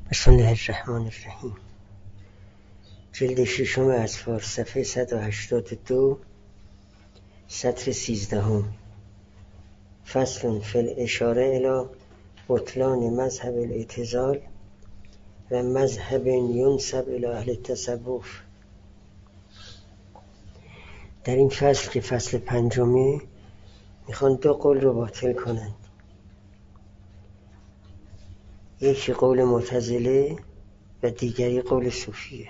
بسم الله الرحمن الرحیم. جلد ششم اطفال، صفحه 182، سطر 13. فصل فی الاشاره الی بطلان مذهب الاعتزال و مذهب ینسب الی اهل التصوف. در این فصل که فصل پنجمه میخوان دو قول رو باطل کنند. یکی قول معتزله و دیگری قول صوفیه.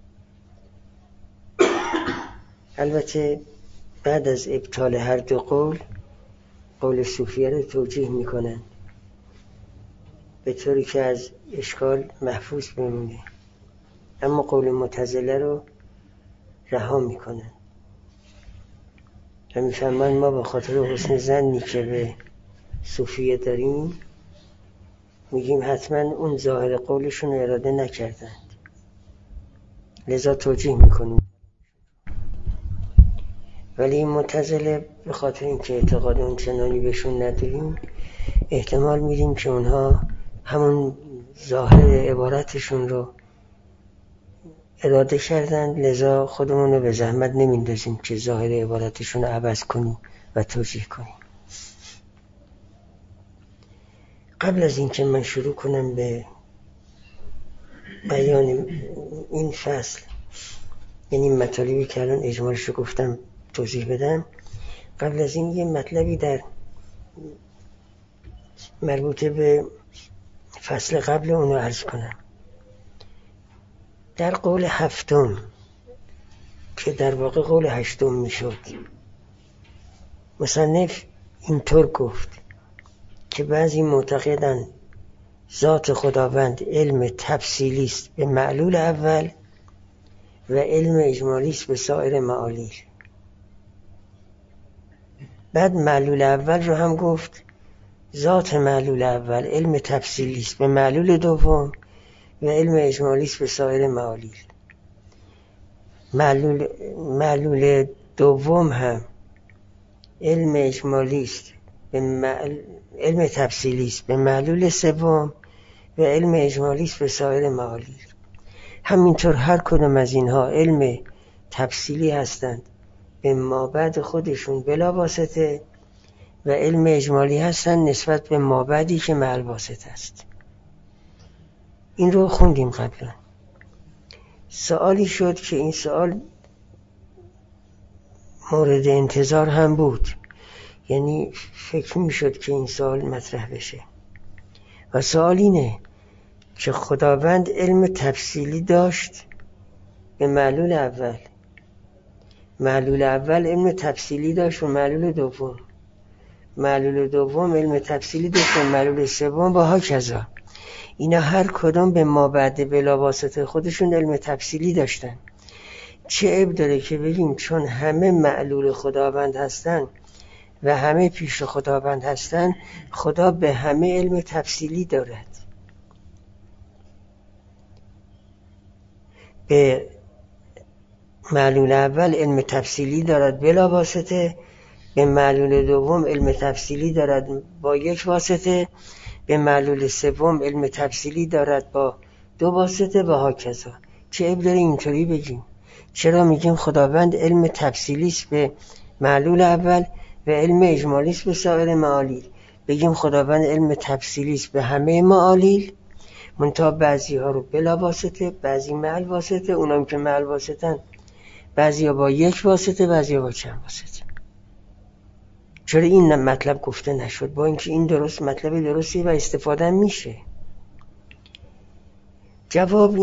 البته بعد از ابطال هر دو قول صوفیه رو توجیه میکنن به طوری که از اشکال محفوظ بمونه، اما قول معتزله رو رها میکنن و میفهمن ما به خاطر حسن ظنی که به صوفیه داریم میگیم حتما اون ظاهر قولشون رو اراده نکردند، لذا توجیه میکنیم. ولی این معتزله به خاطر اینکه اعتقاد اون چنانی بهشون نداریم احتمال میدیم که اونها همون ظاهر عبارتشون رو اراده کردن، لذا خودمون رو به زحمت نمیندازیم که ظاهر عبارتشون رو عوض کنیم و توجیه کنیم. قبل از اینکه من شروع کنم به بیان این فصل، یعنی مطالبی که الان اجمالش رو گفتم توضیح بدم، قبل از این یه مطلبی در مربوطه به فصل قبل اون رو عرض کنم. در قول هفتم که در واقع قول هشتم میشد، مصنف اینطور گفت که بعضی معتقدند ذات خداوند علم تفصیلی است به معلول اول و علم اجمالی است به سایر معالیل. بعد معلول اول رو هم گفت ذات معلول اول علم تفصیلی است به معلول دوم و علم اجمالی است به سایر معالیل. معلول دوم هم علم اجمالی است علم تفصیلی است به معلول سوم و علم اجمالی است به سایر معالیل. همینطور هر کدام از اینها علم تفصیلی هستند به مابعد خودشون بلا واسطه و علم اجمالی هستند نسبت به مابعدی که مع الواسطه است. این رو خوندیم قبلا. سوالی شد که این سوال مورد انتظار هم بود، یعنی فکر می شد که این سوال مطرح بشه و سوال اینه که خداوند علم تفصیلی داشت به معلول اول علم تفصیلی داشت و معلول دوم علم تفصیلی داشت و معلول سوم و هاکذا. اینا هر کدام به مابعد بلا واسطه خودشون علم تفصیلی داشتن. چه عیب داره که بگیم چون همه معلول خداوند هستن و همه پیش خداوند هستن، خدا به همه علم تفصیلی دارد. به معلول اول علم تفصیلی دارد بلا واسطه، به معلول دوم علم تفصیلی دارد با یک واسطه، به معلول سوم علم تفصیلی دارد با دو واسطه و هاکذا. چه عیب داره اینطوری بگیم؟ چرا میگیم خداوند علم تفصیلی است به معلول اول و علم اجمالی است به سایر معالیل؟ بگیم خداوند علم تفصیلی است به همه معالیل، منتها بعضی ها رو بلا واسطه، بعضی مع الواسطه، اونام که مع الواسطه‌اند بعضی ها با یک واسطه، بعضی ها با چند واسطه. چرا این مطلب گفته نشد با اینکه این درست مطلب درستی و استفاده میشه؟ جواب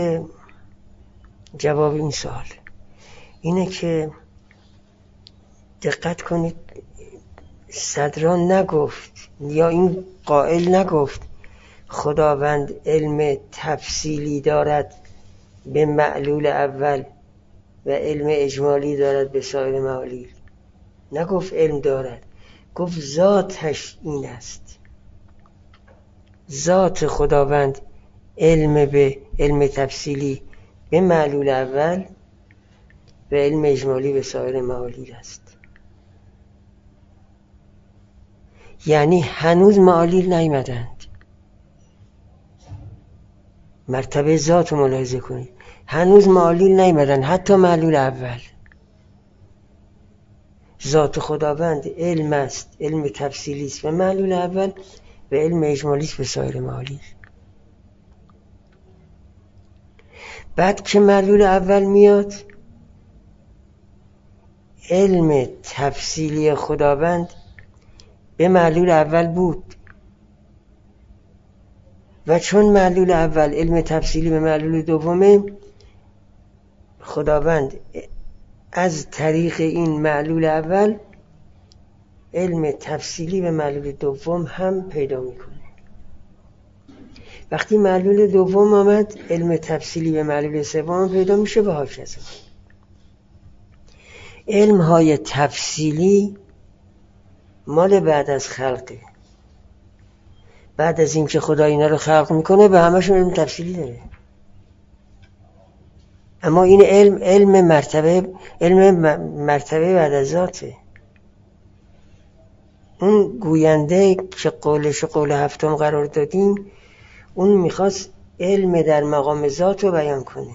این سوال اینه که دقت کنید، صدران نگفت یا این قائل نگفت خداوند علم تفصیلی دارد به معلول اول و علم اجمالی دارد به سایر معالیل. نگفت علم دارد، گفت ذاتش این است. ذات خداوند علم تفصیلی به معلول اول و علم اجمالی به سایر معالیل است. یعنی هنوز معالیل نیامدند. مرتبه ذات رو ملاحظه کنید، هنوز معالل نیامدن، حتی معلول اول. ذات خداوند علم است، علم تفصیلی است و معلول اول و علم اجمالی است به سایر معالل. بعد که معلول اول میاد، علم تفصیلی خداوند به معلول اول بود و چون معلول اول علم تفصیلی به معلول دومه، خداوند از طریق این معلول اول علم تفصیلی به معلول دوم هم پیدا میکنه. وقتی معلول دوم آمد، علم تفصیلی به معلول سوم پیدا میشه و هاکذا. علم های تفصیلی مال بعد از خلقه. بعد از این که خدا اینا رو خلق میکنه به همشون علم تفصیلی داره. اما این علم مرتبه بعد از ذاته. اون گوینده که قولش قول هفتم قرار دادیم، اون میخواست علم در مقام ذات رو بیان کنه.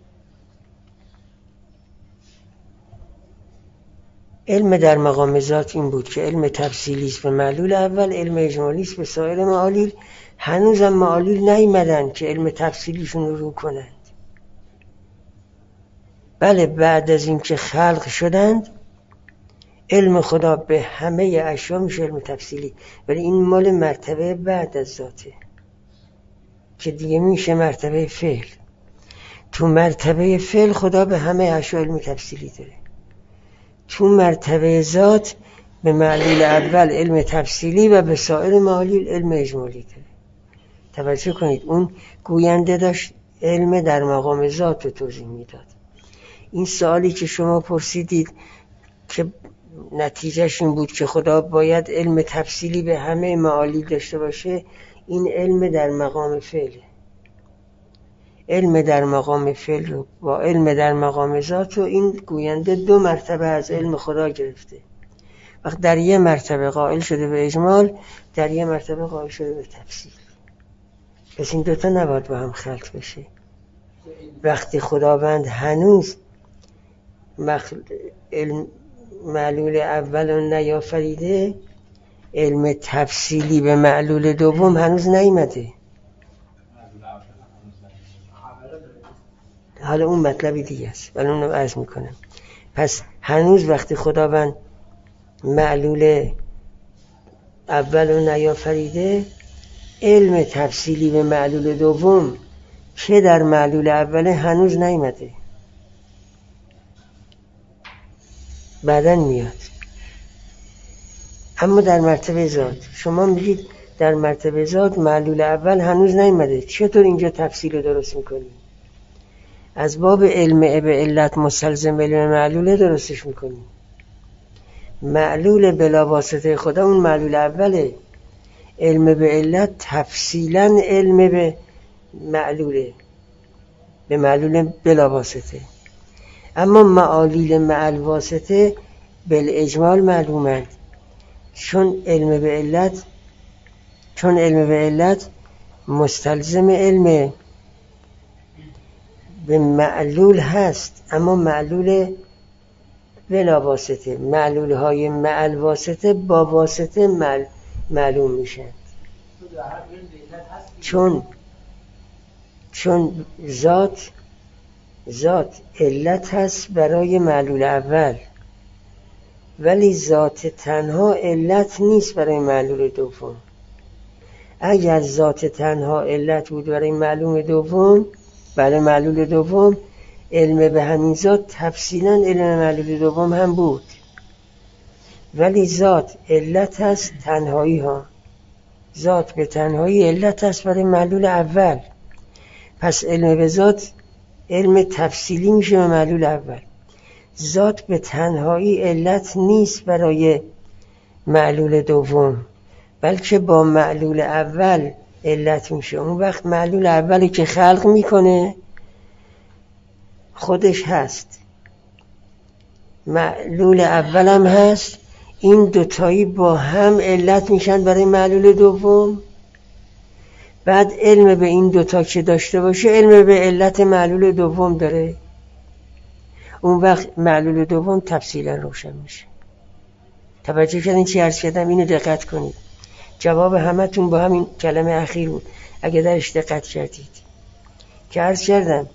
علم در مقام ذات این بود که علم تفصیلی است به معلول اول، علم اجمالی است به سایر معالل. هنوزم معالل نیامدن که علم تفصیلیشون رو کنند. بله، بعد از این که خلق شدند، علم خدا به همه اشیا میشه علم تفصیلی، ولی این مال مرتبه بعد از ذاته که دیگه میشه مرتبه فعل. تو مرتبه فعل خدا به همه اشیا علم تفصیلی داره. تو مرتبه ذات به معلول اول علم تفصیلی و به سایر معالل علم اجمالی داره. توجه کنید، اون گوینده داشت علم در مقام ذات رو توضیح میداد. این سوالی که شما پرسیدید که نتیجهش این بود که خدا باید علم تفصیلی به همه معالل داشته باشه، این علم در مقام فعله. علم در مقام فعل رو با علم در مقام ذات رو این گوینده دو مرتبه از علم خدا گرفته. وقت در یه مرتبه قائل شده به اجمال، در یه مرتبه قائل شده به تفصیل. پس این دوتا نباید با هم خلط بشه. وقتی خداوند هنوز معلول اول رو نیافریده، علم تفصیلی به معلول دوم هنوز نیامده. حالا اون مطلبی دیگه است، ولی اون رو عرض میکنم. پس هنوز وقتی خداوند معلول اول رو نیافریده، علم تفصیلی به معلول دوم که در معلول اول هنوز نیامده، بعدن میاد. اما در مرتبه ذات شما میگید در مرتبه ذات معلول اول هنوز نیامده، چطور اینجا تفصیل رو درست میکنی؟ از باب علم به علت مستلزم علم معلوله درستش میکنی. معلول بلا واسطه خدا اون معلول اوله. علم به علت تفصیلا علم به معلوله، به معلول بلا واسطه. اما معالل معل واسطه بالاجمال معلومند، چون علم به علت مستلزم علم به معلول هست، اما معلول بلا واسطه. معلول های معل واسطه با واسطه معلوم میشن، چون ذات علت هست برای معلول اول، ولی ذات تنها علت نیست برای معلول دوم. اگر ذات تنها علت بود برای معلول دوم، برای معلول دوم، علم به همین ذات تفصیلا علم معلول دوم هم بود، ولی ذات علت هست تنهایی ها. ذات به تنهایی علت هست برای معلول اول، پس علم به ذات علم تفصیلی میشه به معلول اول. ذات به تنهایی علت نیست برای معلول دوم، بلکه با معلول اول علت میشه. اون وقت معلول اولی که خلق میکنه خودش هست، معلول اول هم هست، این دوتایی با هم علت میشن برای معلول دوم. بعد علم به این دوتا که داشته باشه علم به علت معلول دوم داره، اون وقت معلول دوم تفصیلا روشن میشه. توجه کردین چی عرض کردم؟ اینو دقت کنید. جواب همتون با همین کلمه اخیر بود اگه درش دقت کردید که عرض کردم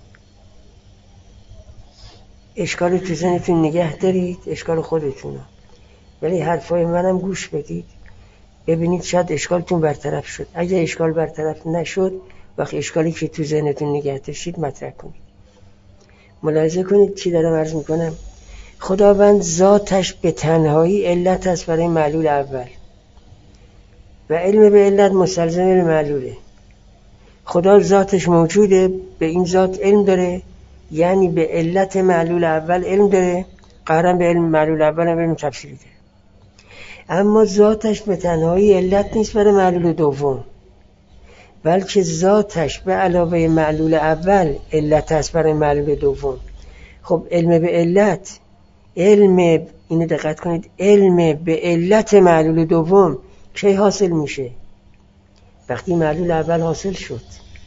اشکال تو ذهنتون نگه دارید، اشکال خودتونو، ولی حرفای منم گوش بدید ببینید شاید اشکالتون برطرف شد. اگه اشکال برطرف نشد وقت اشکالی که تو ذهنتون نگه داشتید مطرح کنید. ملاحظه کنید چی دارم عرض میکنم. خداوند ذاتش به تنهایی علت است برای معلول اول و علم به علت مستلزم معلوله. خدا ذاتش موجوده، به این ذات علم داره، یعنی به علت معلول اول علم داره، قهرم به علم معلول اول هم علم تفصیلی داره. اما ذاتش به تنهایی علت نیست برای معلول دوم، بلکه ذاتش به علاوه معلول اول علت است برای معلول دوم. خب علم به علت، اینو دقت کنید، علم به علت معلول دوم کی حاصل میشه؟ وقتی معلول اول حاصل شد،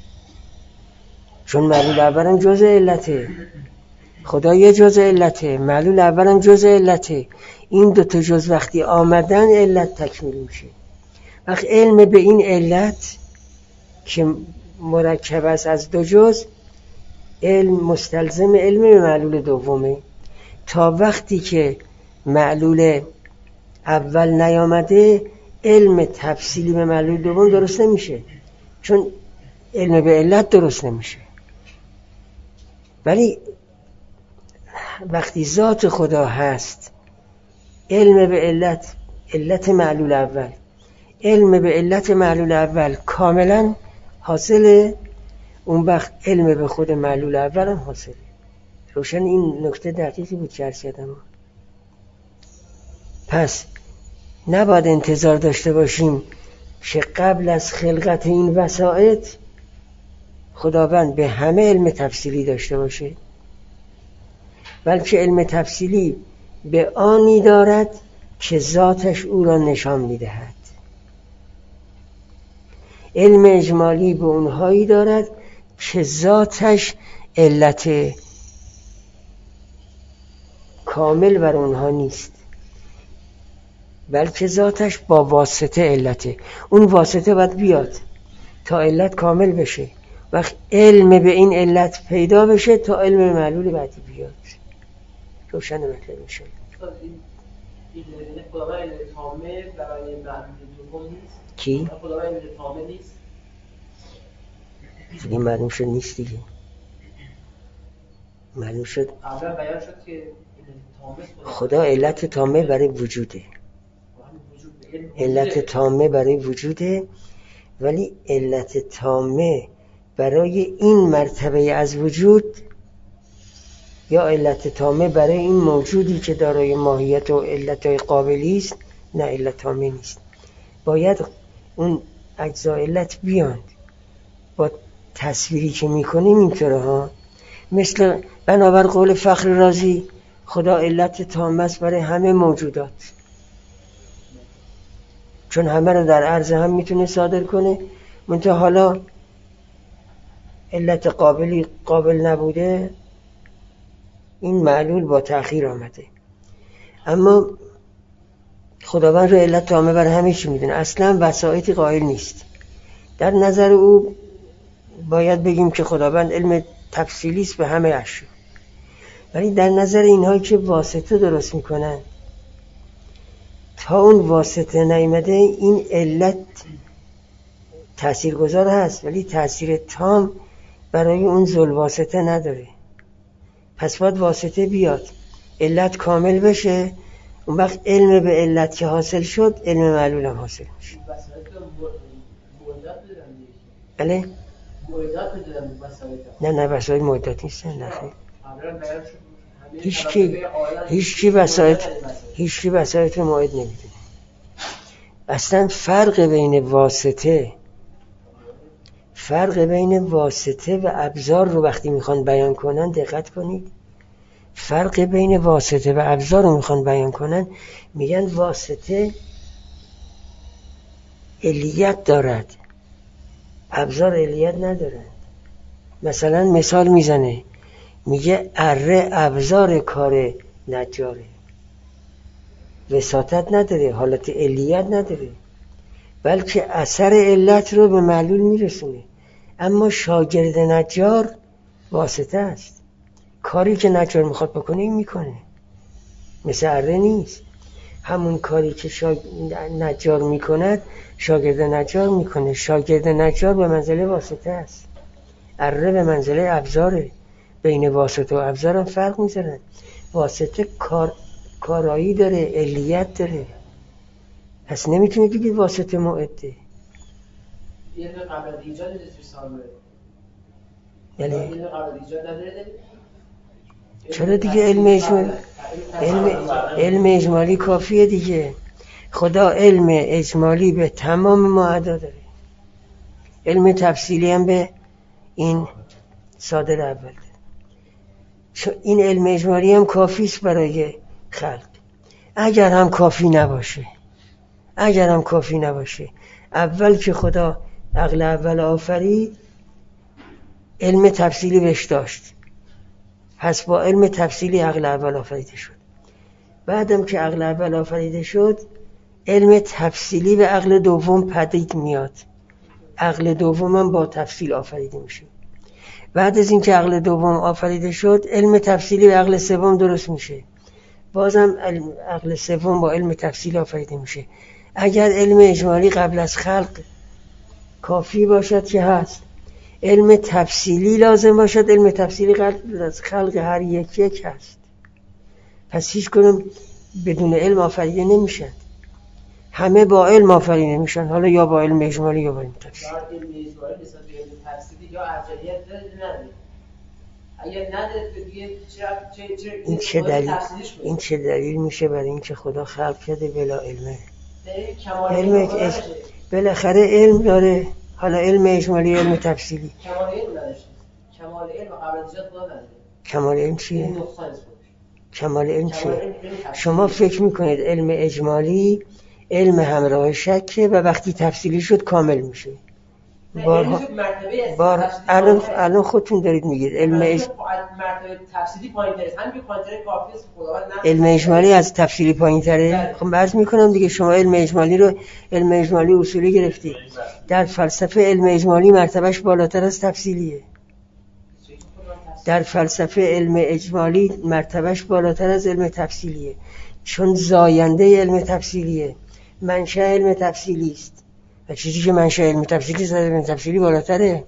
چون معلول اول هم جزء علته، خدا یه جزء علته، معلول اول هم جزء علته. این دوتا جزء وقتی آمدن علت تکمیل میشه. وقت علم به این علت که مرکب است از دو جزء، علم مستلزم علم به معلول دومه. تا وقتی که معلول اول نیامده علم تفصیلی به معلول دوم درست نمیشه، چون علم به علت درست نمیشه. ولی وقتی ذات خدا هست، علم به علت معلول اول، علم به علت معلول اول کاملا حاصله، اون وقت علم به خود معلول اول هم حاصله. روشن؟ این نکته دقیقی بود که عرض کردم. پس نباید انتظار داشته باشیم که قبل از خلقت این وسائط خداوند به همه علم تفصیلی داشته باشه، بلکه علم تفصیلی به آنی دارد که ذاتش او را نشان میدهد. علم اجمالی به اونهایی دارد که ذاتش علت کامل بر اونها نیست، بلکه ذاتش با واسطه علته. اون واسطه باید بیاد تا علت کامل بشه، وقت علم به این علت پیدا بشه تا علم معلول بعدی بیاد. روشن مطلب میشه. این خداوند علم تامه برای معلول دوم نیست؟ کی؟ خداوند علم تامه نیست؟ دیگه معلوم شد نیست دیگه. معلوم شد قبلا بیان شد که خدا علت تامه برای وجوده، علت تامه برای وجوده، ولی علت تامه برای این مرتبه از وجود یا علت تامه برای این موجودی که دارای ماهیت و علتهای قابلی است، نه علت تامه نیست. باید اون اجزا علت بیان. با تصویری که میکنیم اینطوره ها، مثل بنابر قول فخر رازی خدا علت تامه است برای همه موجودات، چون همه رو در عرض هم میتونه صادر کنه. منتها حالا علت قابل نبوده، این معلول با تأخیر آمده. اما خداوند رو علت تامه برای همه چی میدونه، اصلا وسائطی قائل نیست. در نظر او باید بگیم که خداوند علم تفصیلی است به همه اشیا، ولی در نظر اینهایی که واسطه درست میکنن، تا اون واسطه نیامده این علت تاثیرگذار هست ولی تاثیر تام برای اون ذل واسطه نداره. پس باید واسطه بیاد، علت کامل بشه، اون وقت علم به علت که حاصل شد علم معلول هم حاصل میشه. بله؟ نه وسایل معدت نیستن. نه هیچ کی وسایل معد نمیدونه. اصلا فرق بین واسطه و ابزار رو وقتی میخوان بیان کنن دقت کنید. فرق بین واسطه و ابزار رو میخوان بیان کنن، میگن واسطه علیت دارد، ابزار علیت ندارن. مثلا مثال میزنه میگه اره ابزار کار نجاره، وساطت نداره، حالت علیت نداره، بلکه اثر علت رو به معلول میرسونه. اما شاگرد نجار واسطه است، کاری که نجار میخواد بکنه این میکنه، مثل اره نیست. همون کاری که نجار میکند شاگرد نجار میکنه. شاگرد نجار به منزله واسطه است، اره به منزله ابزاره. بین واسطه و ابزار هم فرق میذارن. واسطه کارایی داره، علیت داره، پس نمیتونی بگید واسطه معده. یه قبل از ایجاد استفسار یعنی قبل ایجاد نداره. چرا دیگه علم اجمالی کافیه دیگه. خدا علم اجمالی به تمام معدا داره، علم تفصیلی هم به این صادر اول. این علم اجمالی هم کافی است برای خلق. اگر هم کافی نباشه اول که خدا عقل اول آفرید علم تفصیلی بهش داشت، پس با علم تفصیلی عقل اول آفریده شد. بعدم که عقل اول آفریده شد علم تفصیلی به عقل دوم پدید میاد، عقل دوم هم با تفصیل آفریده میشه. بعد از اینکه عقل دوم آفریده شد علم تفصیلی به عقل سوم درست میشه، بازم عقل سوم با علم تفصیل آفریده میشه. اگر علم اجمالی قبل از خلق کافی باشد که هست، علم تفصیلی لازم باشد، علم تفصیلی قبل از خلق هر یک هست. پس هیچ کنم بدون علم آفریده نمیشن، همه با علم آفریده میشن، حالا یا با علم اجمالی یا با علم تفصیلی. علم اجمالی نسبت به علم تفصیلی یا ارجحیت داره نداره. اگر نداره دیگه این چه دلیل میشه برای اینکه خدا خلق کرده بلا علمه؟ بالاخره علم داره، حالا علم اجمالی علم تفصیلی. کمال علم نداشت، کمال علم قبل از ایجاد خدا نداره. کمال علم چیه؟ کمال علم چیه؟ شما فکر میکنید علم اجمالی علم همراه شکه و وقتی تفصیلی شد کامل میشه. الان خودتون دارید میگید علم مرتبه تفصیلی پایین‌تره، همین پایین‌تره کافیه خداوند علم اجمالی از تفصیلی پایین‌تره. خب عرض میکنم دیگه شما علم اجمالی اصولی گرفتید. در فلسفه علم اجمالی مرتبهش بالاتر از تفصیلیه. در فلسفه علم اجمالی مرتبهش بالاتر از علم تفصیلیه، چون زاینده علم تفصیلیه، منشأ علم تفصیلی است. و چیزی که منشأ علم تفصیلی است، علم تفصیلی بالاتره.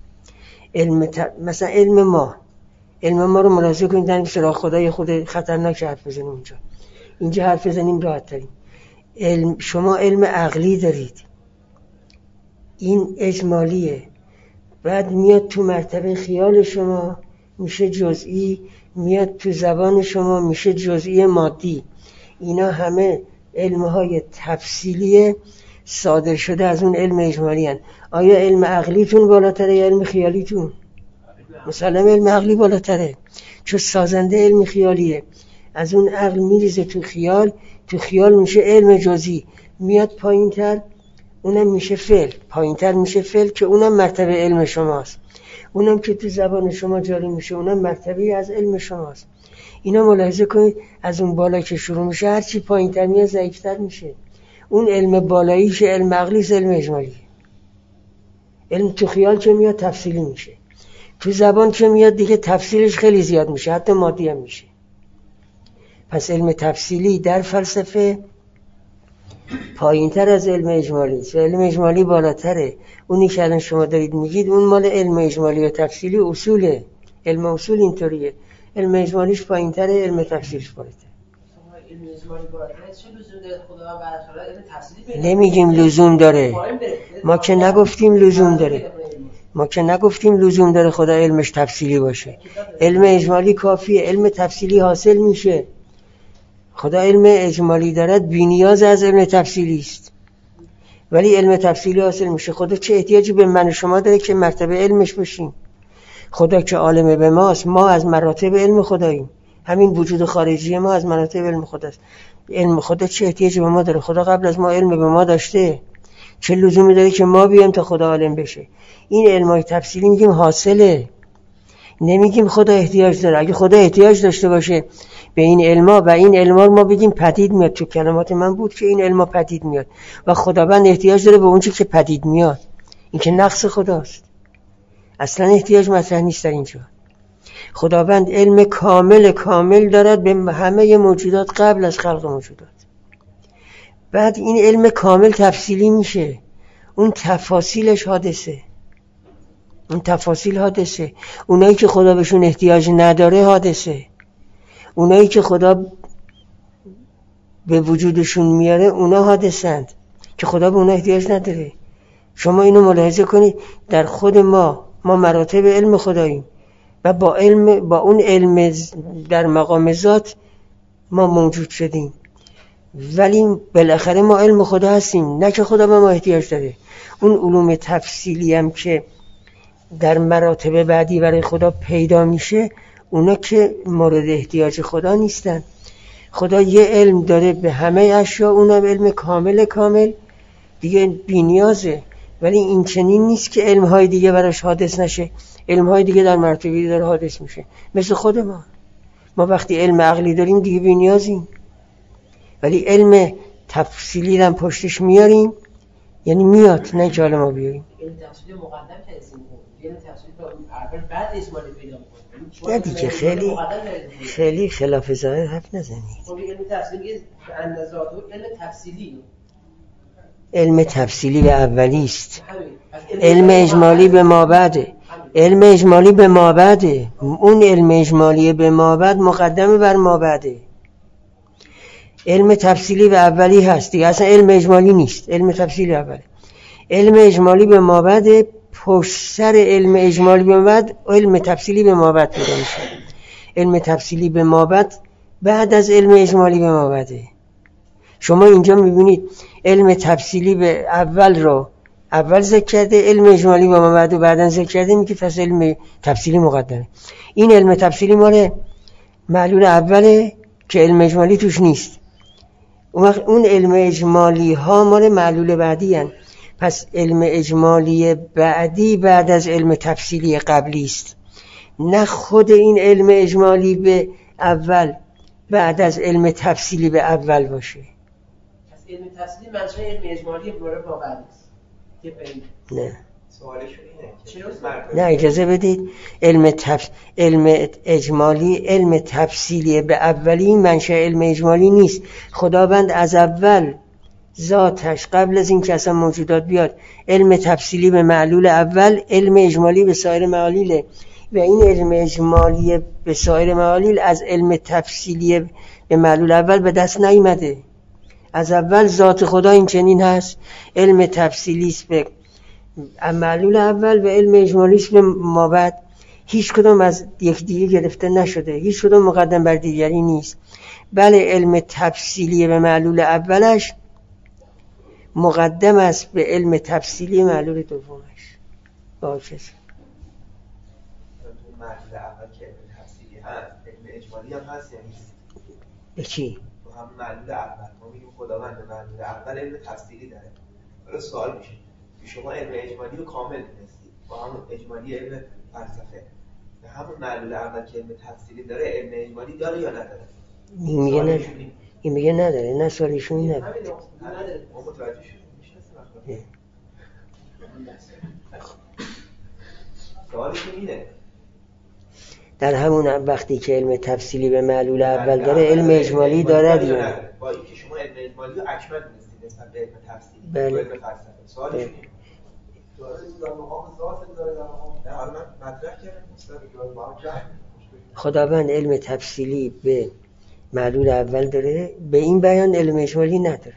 مثلا علم ما رو ملاحظه کنید، در سراغ خدای خود خطرناک حرف بزنیم. اینجا حرف بزنیم راحت تریم. شما علم عقلی دارید، این اجمالیه، بعد میاد تو مرتبه خیال شما میشه جزئی، میاد تو زبان شما میشه جزئی مادی. اینا همه علمهای تفصیلیه صادر شده از اون علم اجمالی هن. آیا علم عقلیتون بالاتره یا علم خیالیتون؟ مثلا علم عقلی بالاتره، چون سازنده علم خیالیه، از اون عقل میریزه تو خیال میشه علم جزئی، میاد پایین تر اونم میشه فعل، پایین تر میشه فعل که اونم مرتبه علم شماست، اونم که تو زبان شما جاری میشه اونم مرتبه از علم شماست. اینا ملاحظه کنید از اون بالا که شروع میشه هرچی پایین تر میاد ضعیفتر میشه. اون علم بالاییش علم عقلیش علم اجمالی. علم تو خیال که میاد تفصیلی میشه، تو زبان که میاد دیگه تفصیلش خیلی زیاد میشه، حتی مادی هم میشه. پس علم تفصیلی در فلسفه پایین تر از علم اجمالی است، علم اجمالی بالاتره. اونی که الان شما دارید میگید اون مال علم اجمالی و تفصیلی اصوله، علم اصول اینطوریه، علم اجمالیش پایین تره، علم تفصیلیش بالاتره. علم اجمالی بالاتره چه لزوم داره خداوند برای علم تفصیلی؟ نمیگیم لزوم داره، ما که نگفتیم لزوم داره خدا علمش تفصیلی باشه. علم اجمالی کافیه، علم تفصیلی حاصل میشه. خدا علم اجمالی دارد بی‌نیاز از علم تفصیلی است، ولی علم تفصیلی حاصل میشه. خدا چه احتیاجی به من و شما داره که مرتبه علمش باشیم؟ خدا که عالم به ماست، ما از مراتب علم خداییم، همین وجود خارجی ما از مراتب علم خداست. علم خدا چه احتیاجی به ما داره؟ خدا قبل از ما علم به ما داشته، چه لزومی داره که ما بیایم تا خدا عالم بشه؟ این علمای تفصیلی میگیم حاصله، نمیگیم خدا احتیاج داره. اگه خدا احتیاج داشته باشه به این علما و این علما رو ما بگیم پدید میاد، تو کلمات من بود که این علما پدید میاد و خداوند احتیاج داره به اون چیزی که پدید میاد، این که نقص خداست. اصلا احتیاج مطرح نیست در اینجا. خداوند علم کامل دارد به همه موجودات قبل از خلق موجودات. بعد این علم کامل تفصیلی میشه، اون تفاصیلش حادثه، اون تفاصیل حادثه. اونایی که خدا بهشون احتیاج نداره حادثه، اونایی که خدا به وجودشون میاره اونا حادثند که خدا به اونا احتیاج نداره. شما اینو ملاحظه کنید در خود ما مراتب علم خداییم و با اون علم در مقام ذات ما موجود شدیم، ولی بالاخره ما علم خدا هستیم، نه که خدا به ما احتیاج داره. اون علوم تفصیلی هم که در مراتب بعدی برای خدا پیدا میشه اونا که مورد احتیاج خدا نیستن. خدا یه علم داره به همه اشیا، اونم علم کامل دیگه بی‌نیازه، ولی این چنین نیست که علم‌های دیگه براش حادث نشه. علم‌های دیگه در مرتبه داره حادث میشه، مثل خود ما وقتی علم عقلی داریم دیگه بی‌نیازیم، ولی علم تفصیلی هم پشتش میاریم، یعنی میاد، نه که حالا ما بیاریم. علم تفصیلی مقدم کردیم، علم تفصیلی تا اول بعد اجمالی پیدا می‌کنه. نه دیگه خیلی خلاف ظاهر حرف نزنید. خب علم تفصیلی به اندازه علم تفصیلی، علم تفصیلی به اولی است، علم اجمالی به مابعده. علم اجمالی به مابعده، اون علم اجمالی به مابعد مقدمه بر مابعده. علم تفصیلی به اولی هست دیگه، اصلا علم اجمالی نیست، علم تفصیلی اوله. علم اجمالی به مابعد، پشت سر علم اجمالی به مابعد علم تفصیلی به مابعد پیدا میشه. علم تفصیلی به مابعد بعد از علم اجمالی به مابعده. شما اینجا میبینید علم تفصیلی به اول ذکر کرده، علم اجمالی به مابعد و بعداً ذکر کرده، میگه پس علم تفصیلی مقدمه. این علم تفصیلی مال معلول اوله که علم اجمالی توش نیست. اون علم اجمالی ها مال معلول بعدی هن. پس علم اجمالی بعدی بعد از علم تفصیلی قبلی است، نه خود این علم اجمالی به اول بعد از علم تفصیلی به اول باشه. پس علم تفصیلی منشأ علم اجمالی مورد با بعد است. نه سوالش اینه نه اجازه بدید. علم اجمالی علم تفصیلی به اولی منشأ علم اجمالی نیست. خداوند از اول ذاتش قبل از این که اصلا موجودات بیاد علم تفصیلی به معلول اول، علم اجمالی به سایر معالیله و این علم اجمالی به سایر معالیل از علم تفصیلی به معلول اول به دست نیامده. از اول ذات خدا این چنین هست، علم تفصیلی است به معلول اول و علم اجمالی است به مابعد. هیچ کدام از یکدیگه گرفته نشده، هیچ کدام مقدم بر دیگری نیست. بله علم تفصیلی به معلول اولش مقدم است به علم تفصیلی معلول دومش. باشه معلول اول که علم تفصیلی هست، علم اجمالی هم هست یا نیست؟ به چی؟ تو هم معلول اول ما میگیم خداوند به معلول اول علم تفصیلی داره. حالا سوال میشه شما علم اجمالی رو کامل دونستید با همون اجمالی علم فلسفه، به همون معلول اول که علم تفصیلی داره علم اجمالی داره یا نداره؟ این میگه نداره. نه سوالیشون نداره. ما متوجه شدیم. سوالشون اینه در همون وقتی که علم تفصیلی به معلول اول داره علم اجمالی دارد یا نه؟ با اینکه شما علم اجمالی رو اکمل دونستید نسبت به علم تفصیلی بله. علم فلسفه، سوالشون اینه خداوند علم تفصیلی به معلول اول داره، به این بیان علم اجمالی نداره.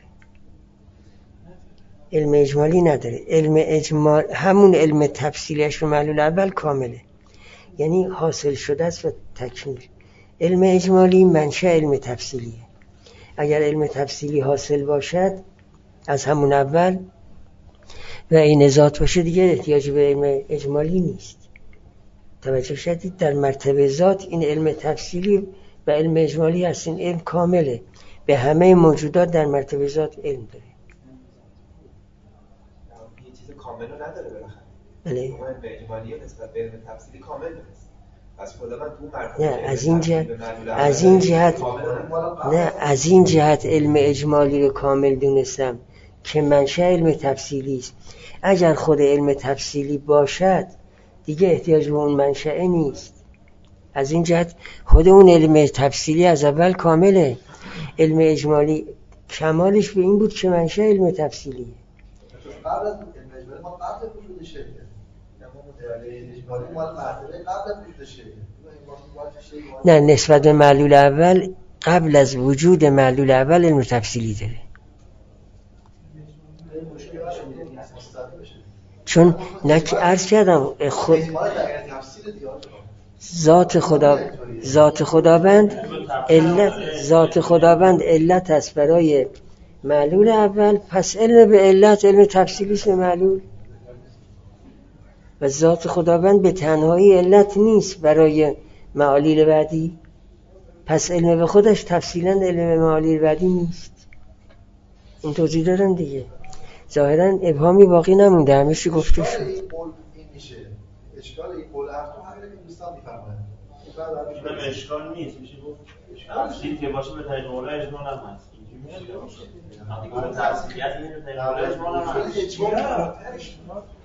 علم اجمالی نداره. علم اجمال همون علم تفصیلیش به معلول اول کامله، یعنی حاصل شده است و تکمیل. علم اجمالی منشأ علم تفصیلیه. اگر علم تفصیلی حاصل باشد از همون اول و این ذات باشه دیگه احتیاج به علم اجمالی نیست. توجه شدید؟ در مرتبه ذات این علم تفصیلی و علم اجمالی هست. این علم کامله، به همه موجودات در مرتبه ذات علم داره. کامل رو نداره بالاخره. بله. اون علم اجمالی نسبت به علم تفصیلی کامل نیست. پس خود من تو نه از این جهت علم اجمالی رو کامل دونستم که منشأ علم تفصیلی است. اگر خود علم تفصیلی باشد دیگه احتیاج به اون منشأ نیست. از این جهت خود اون علم تفصیلی از اول کامله. علم اجمالی کمالش به این بود که منشأ علم تفصیلیه. قبل از علم اجمالی ما قبل وجود شیعه اجمالی ما قبل از وجود شیعه نه نسبت به معلول اول قبل از وجود معلول اول علم تفصیلی داره. چون نک عرض کردم خود ذات خداوند علت است برای معلول اول، پس علم به علت علم تفصیلی است معلول. و ذات خداوند به تنهایی علت نیست برای معالیل بعدی، پس علم به خودش تفصیلا علم معالیل بعدی نیست. این توضیح دادن دیگه. ظاهرا ابهامی باقی نمونده، همه چی گفته شد. این میشه اشکال این قول هفت همین که دوستان میفرمایند این اشکال نیست، میشه گفت تفصیل که باشه به طریق قول اجمال هم هست. اینجوری میشه اون تفصیلیت این به طریق قول اجمال هم هست.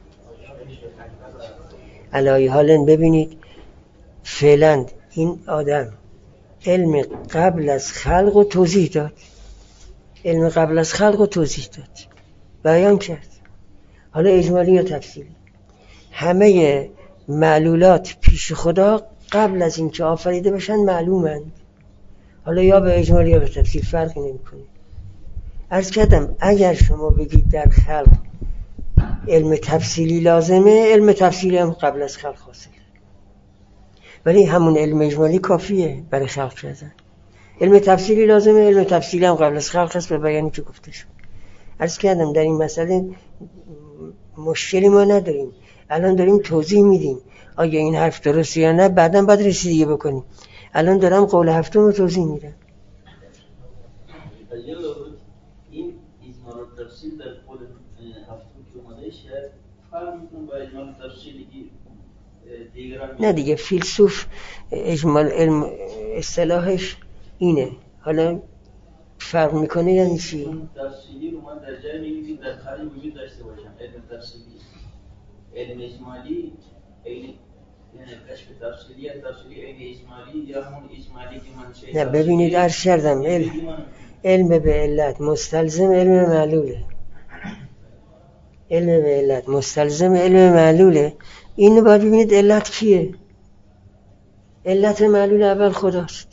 علایه حالا ببینید فعلا این آدم علم قبل از خلق و توضیح داد، علم قبل از خلق و توضیح داد، بیان کرد. حالا اجمالی یا تفصیلی همه معلولات پیش خدا قبل از اینکه آفریده بشن معلومند. حالا یا به اجمالی یا به تفصیل فرقی نمی‌کنه. عرض کردم اگر شما بگید در خلق علم تفصیلی لازمه، علم تفصیلی هم قبل از خلق حاصله، ولی همون علم اجمالی کافیه برای خلق کردن. علم تفصیلی لازمه، علم تفصیلی هم قبل از خلق هست به بیانی که گفته شد. عرض کردم در این مسئله مشکلی ما نداریم، الان داریم توضیح میدیم آیا این حرف درسته یا نه، بعداً باید رسیدگی بکنیم. الان دارم قول هفتم رو توضیح میدم. این اجمال تفصیل در قول هفتم که اومده شد فرق میکنه با اجمال تفصیلی دیگران. نه دیگه فیلسوف اجمال علم اصطلاحش اینه، حالا فرق میکنه یعنی چی؟ اون تفصیلی رو من در جای میگیم در خارج وجود داشته باشم. علم تفصیلی علم اجمالی یعنی کشف تفصیلی علم اجمالی یا همون اجمالی که من نه ببینید عرض کردم علم به علت مستلزم علم معلوله. علم به علت مستلزم علم معلوله. اینو باید ببینید علت کیه؟ علت معلول اول خداست.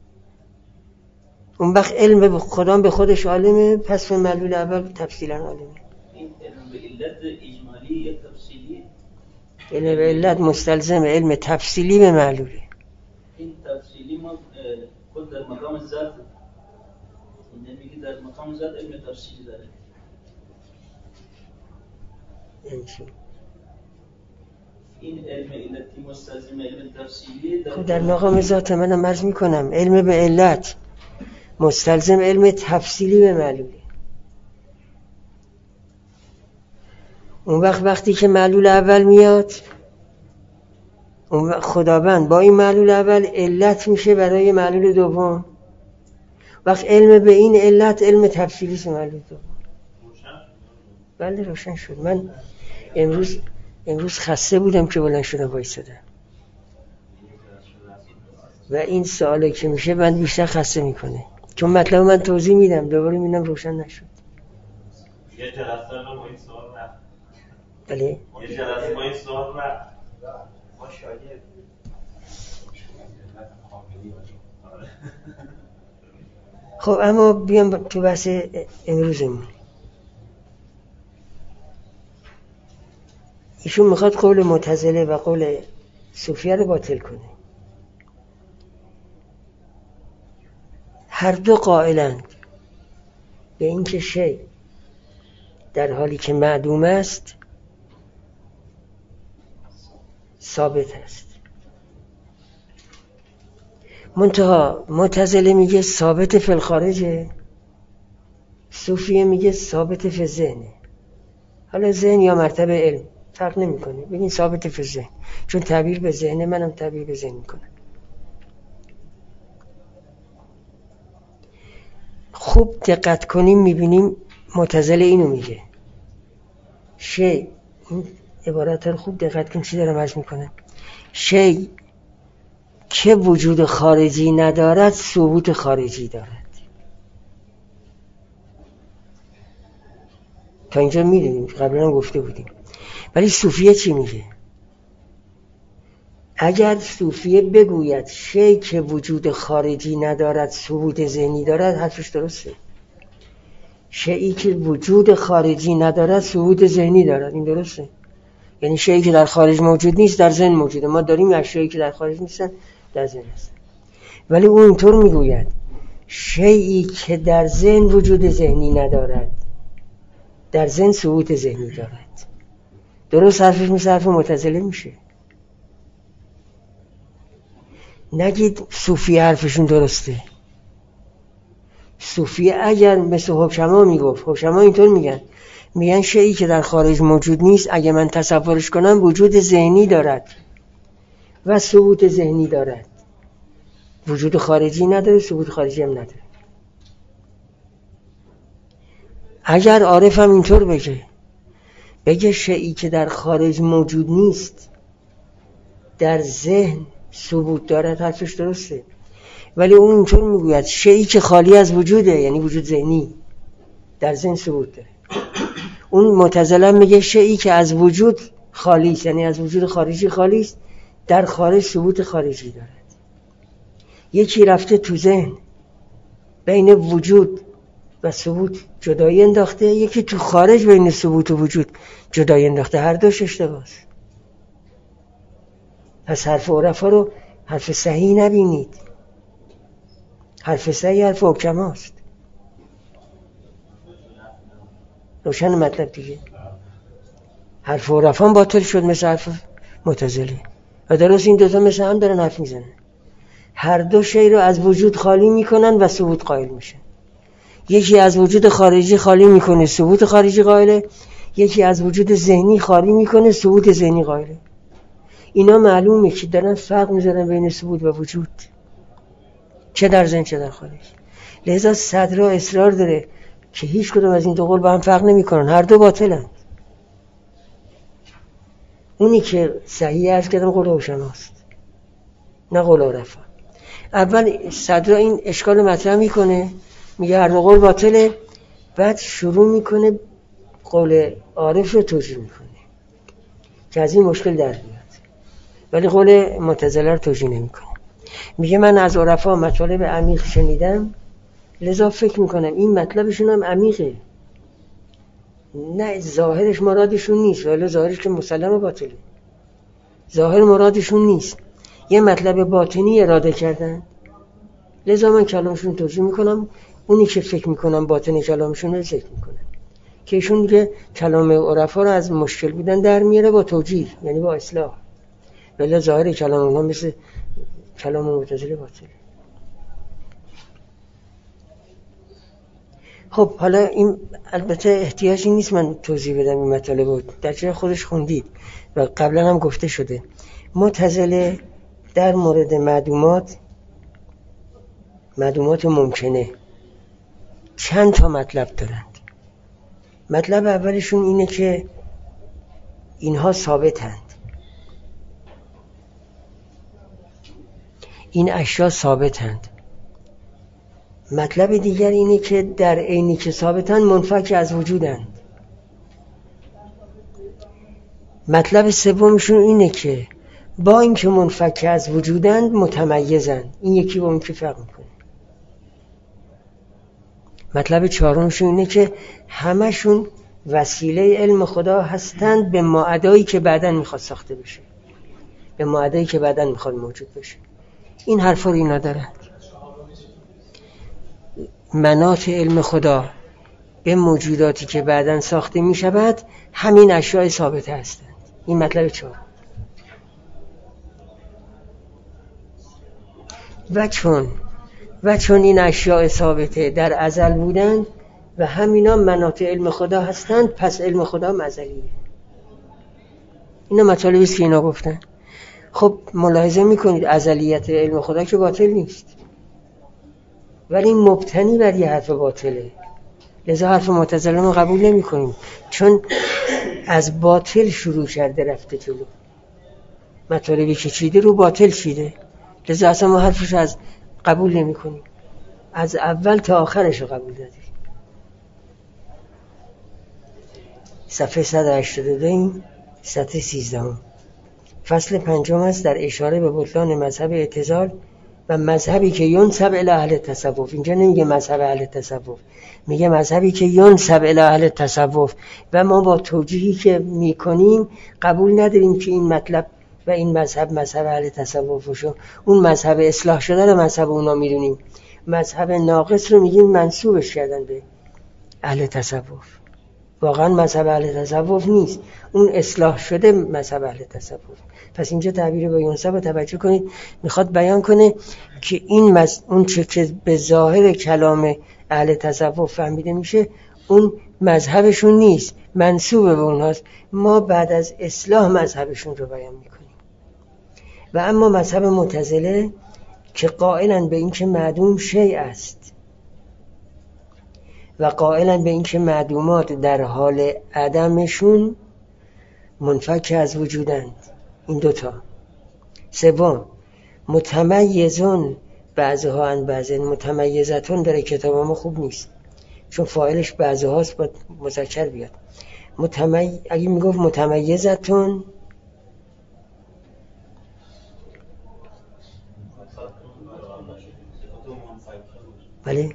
اون وقت علم به خدا به خودش عالمه، پس به معلول اول تفصیلا عالمه. این علم به علت اجمالی یا تفصیلی؟ علم به علت مستلزم علم تفصیلی به معلوله. این تفصیلی ما خود در مقام ذات نمیگه، در مقام ذات علم تفصیلی داره. این علم علتی مستلزم علم تفصیلی در مقام ذات منم عرض میکنم علم به علت مستلزم علم تفصیلی به معلوله. اون وقتی که معلول اول میاد، اون خداوند با این معلول اول علت میشه برای معلول دوم. وقت علم به این علت علم تفصیلی است معلول دوم. بله روشن شد. من امروز خسته بودم که بلند شدم وایسادم و این سوالی که میشه من بیشتر خسته میکنه، چون مطلب من توضیح میدم دوباره میبینم روشن نشد. یه جلسه با این سوال رفت. بله یه جلسه با این سوال رفت. ما شاید خب اما بیام تو بحث امروزمون. ایشون میخواد قول معتزله و قول صوفیه رو باطل کنه. هر دو قائلند به اینکه شی در حالی که معدوم است ثابت است. منتها معتزله میگه ثابت فی الخارجه، صوفیه میگه ثابت فی الذهنه. حالا ذهن یا مرتبه علم فرق نمیکنه، بگین ثابت فی ذهن، چون تعبیر به ذهن، منم تعبیر به ذهن میکنم. خوب دقت کنیم میبینیم معتزله اینو میگه، شی، این عبارت رو خوب دقت کنیم چی دارم عرض میکنم، شی که وجود خارجی ندارد ثبوت خارجی دارد. تا اینجا میدونیم، قبلا هم گفته بودیم. ولی صوفیه چی میگه؟ اگر صوفیه بگوید شی که وجود خارجی ندارد ثبوت ذهنی دارد، حرفش درسته. شیئی که وجود خارجی ندارد ثبوت ذهنی دارد، این درسته. یعنی شیئی که در خارج موجود نیست در ذهن موجوده. ما داریم اشیایی که در خارج نیستن در ذهن هستن. ولی اون اینطور میگوید شیئی که در ذهن وجود ذهنی ندارد در ذهن ثبوت ذهنی دارد. درست حرفش مثل حرف معتزله میشه. نگید صوفی حرفشون درسته. صوفی اگر مثل حکما میگفت، حکما اینطور میگن شیئی که در خارج موجود نیست اگه من تصورش کنم وجود ذهنی دارد و ثبوت ذهنی دارد، وجود خارجی نداره، ثبوت خارجی هم نداره. اگر عارف هم اینطور بگه شیئی که در خارج موجود نیست در ذهن ثبوت دارد، حرفش درسته. ولی اون اینطور میگوید شیئی که خالی از وجوده، یعنی وجود ذهنی، در ذهن ثبوت داره. اون معتزله میگه شیئی که از وجود خالی است، یعنی از وجود خارجی خالی است، در خارج ثبوت خارجی دارد. یکی رفته تو ذهن بین وجود و ثبوت جدایی انداخته، یکی تو خارج بین ثبوت و وجود جدایی انداخته. هر دوش اشتباهه. پس حرف عرفا رو حرف صحیح نبینید. حرف صحیح حرف حکماست. روشن مطلب دیگه. حرف عرفا باطل شد مثل حرف معتزله. و درست این دوتا مثل هم دارن حرف میزنن. هر دو شی رو از وجود خالی میکنن و ثبوت قائل میشن. یکی از وجود خارجی خالی میکنه، ثبوت خارجی قائله. یکی از وجود ذهنی خالی میکنه، ثبوت ذهنی قائله. اینا معلومه که دارن فرق میذارن بین ثبوت و وجود، چه در ذهن چه در خارج. لذا صدر اصرار داره که هیچ کدوم از این دو قول با هم فرق نمیکنن، هر دو باطلن. اونی که صحیح عرض کردم قول حکماست، نه قول عرفا. اول صدر این اشکال مطرح میکنه، میگه هر دو قول باطله، بعد شروع میکنه قول عارف رو توجیه میکنه که از این مشکل در بیاد. ولی قول معتزله رو توجیه نمیکنه. میگه من از عرفا مطالب عمیق شنیدم، لذا فکر میکنم این مطلبشون هم عمیقه. نه ظاهرش مرادشون نیست، ولی ظاهرش که مسلمه باطله. ظاهر مرادشون نیست، یه مطلب باطنی اراده کردن، لذا من کلامشون توجیه میکنم. اونی که فکر میکنم باطن کلامشون رو ذکر میکنم که ایشون دیگه کلام عرفا رو از مشکل بودن در میاره با توجیه، یعنی با اصلاح. ولی ظاهر کلام اونها مثل کلام معتزله باطله. خب حالا این البته احتیاجی نیست من توضیح بدم این مطالب رو، در جای خودش خوندید و قبلا هم گفته شده. معتزله در مورد معدومات ممکنه چند تا مطلب دارند. مطلب اولشون اینه که اینها ثابتند، این اشیا ثابتند. مطلب دیگر اینه که در عینی که ثابتند منفک از وجودند. مطلب سومشون اینه که با اینکه منفک از وجودند متمیزند. این یکی با اون که فرق میکنه. مطلب چهارمشون اینه که همشون وسیله علم خدا هستند به ماعدایی که بعداً میخواد ساخته بشه، به ماعدایی که بعداً میخواد موجود بشه. این حرفا رو اینا دارند. مناط علم خدا به موجوداتی که بعداً ساخته میشود همین اشیاء ثابته هستند. این مطلب چهارم. و چون این اشیاء ثابته در ازل بودند و همینا مناط علم خدا هستند، پس علم خدا ازلیه. اینا مطالبی است که اینا گفتن. خب ملاحظه میکنید ازلیت علم خدا که باطل نیست، ولی مبتنی بر یه حرف باطله. لذا حرف معتزله رو قبول نمی کنیم، چون از باطل شروع کرده رفته جلو. مطالبی که چیده رو باطل چیده، لذا اصلا ما حرفش از قبول نمی کنیم، از اول تا آخرش رو قبول دادیم. صفحه 182 سطح 13 فصل 5 است در اشاره به بطلان مذهب اعتزال و مذهبی که ینسب الی اهل تصوف. اینجا نمیگه مذهب اهل تصوف، میگه مذهبی که ینسب الی اهل تصوف و ما با توجیهی که میکنیم قبول نداریم که این مطلب و این مذهب اهل تصوف شو، اون مذهب اصلاح شده رو مذهب اونا میدونیم. مذهب ناقص رو میگیم منسوبش کردن به اهل تصوف. واقعا مذهب اهل تصوف نیست، اون اصلاح شده مذهب اهل تصوف. پس اینجا تعبیر به ینسب رو توجه کنید، میخواد بیان کنه که این اون چه که به ظاهر کلام اهل تصوف فهمیده میشه اون مذهبشون نیست، منسوب به اونهاست. ما بعد از اصلاح مذهبشون رو بیان میکنیم. و اما مذهب معتزله که قائلن به این که معدوم شیء است و قائلن به این که معدومات در حال عدمشون منفک از وجودند. این دوتا. سوم متمیزون بعضها عن بعض. متمیزتون در کتاب ما خوب نیست چون فاعلش بعضهاست، باید مذکر بیاد. اگه میگفت متمیزتون بله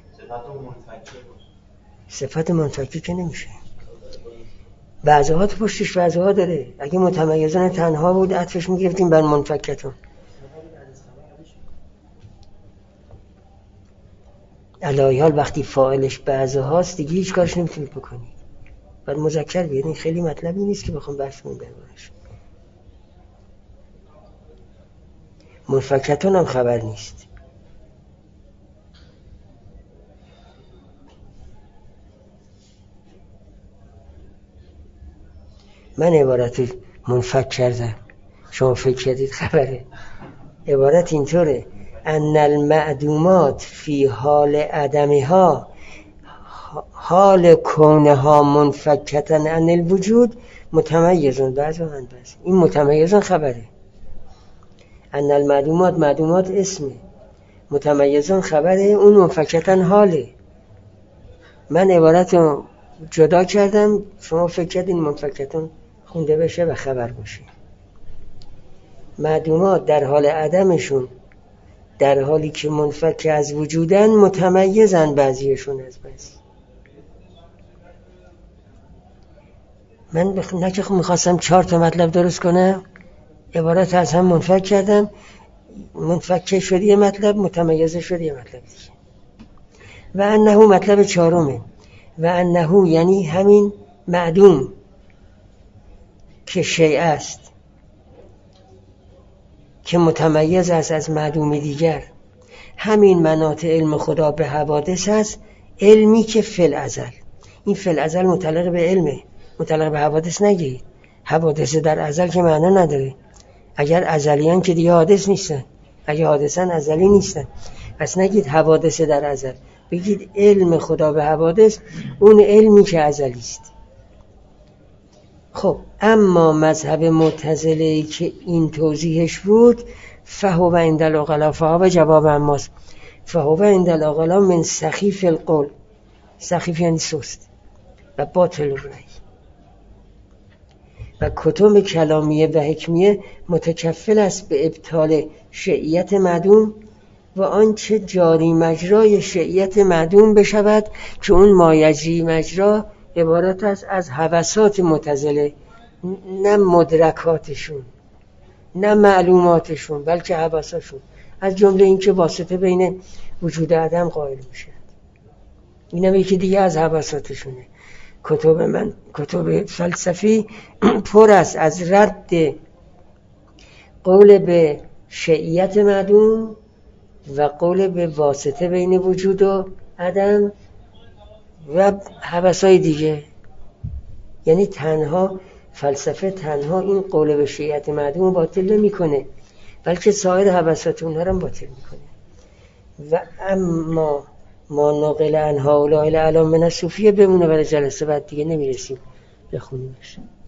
صفت منفکی که نمیشه، بعضها تو پشتش بعضها داره. اگه متمیزان تنها بود عطفش میگرفتیم بر منفکتون. علایحال وقتی فاعلش بعضهاست دیگه هیچ کارش نمیتونید بکنید، باید مذکر بیاد. این خیلی مطلبی نیست که بخوام بحث کنیم دربارش. منفکتون هم خبر نیست. من عبارت منفک کردم، شما فکر کردید خبره. عبارت اینطوره: ان المعدومات فی حال عدمها حال کونها منفکتن عن الوجود متمیزون بعضا عن بعض. این متمیزون خبره. ان المعدومات، معدومات اسمه، متمیزون خبره، اون منفکتن حاله. من عبارت رو جدا کردم، شما فکر کردین منفکتون خونده بشه و خبر باشه. معدومات در حال عدمشون در حالی که منفک از وجودن متمیزن بعضیشون از بعضی. من نکه میخواستم 4 تا مطلب درست کنم، عبارت از هم منفک کردم، منفک شد یه مطلب، متمیز شد یه مطلب دیگه. و انه مطلب 4 و انه یعنی همین معدوم که شیء است که متمیز است از معدوم دیگر، همین مناط علم خدا به حوادث است، علمی که فی الازل. این فی الازل متعلق به علمه، متعلق به حوادث نگید. حوادث در ازل که معنا نداره. اگر ازلیان که دیگه حادث نیستن، اگر حادثن ازلی نیستن. پس نگید حوادث در ازل، بگید علم خدا به حوادث، اون علمی که ازلی است. خب اما مذهب معتزله که این توضیحش بود، فهو عند العقلاء، فهو جواب اماست، فهو عند العقلاء من سخیف القول. سخیف یعنی سست و باطل الرأی. و کتب کلامیه و حکمیه متکفل است به ابطال شیعیت معدوم و آنچه جاری مجرای شیعیت معدوم بشود که اون مایجری مجرا عبارت است از هوسات معتزله، نه مدرکاتشون نه معلوماتشون بلکه هوساتشون، از جمله این که واسطه بین وجود عدم قائل میشن. این هم یکی دیگه از هوساتشونه. کتب فلسفی پر است از رد قول به شیعیت معدوم و قول به واسطه بین وجود و عدم و هوسای دیگه. یعنی تنها فلسفه تنها این قول به شیعت معدوم باطل نمیکنه، بلکه سایر هوسات اونها رو باطل میکنه. و اما ما ناقل عن هؤلاء الاعلام من الصوفیه بمونه، برای جلسه بعد دیگه نمیرسیم بخونیمش.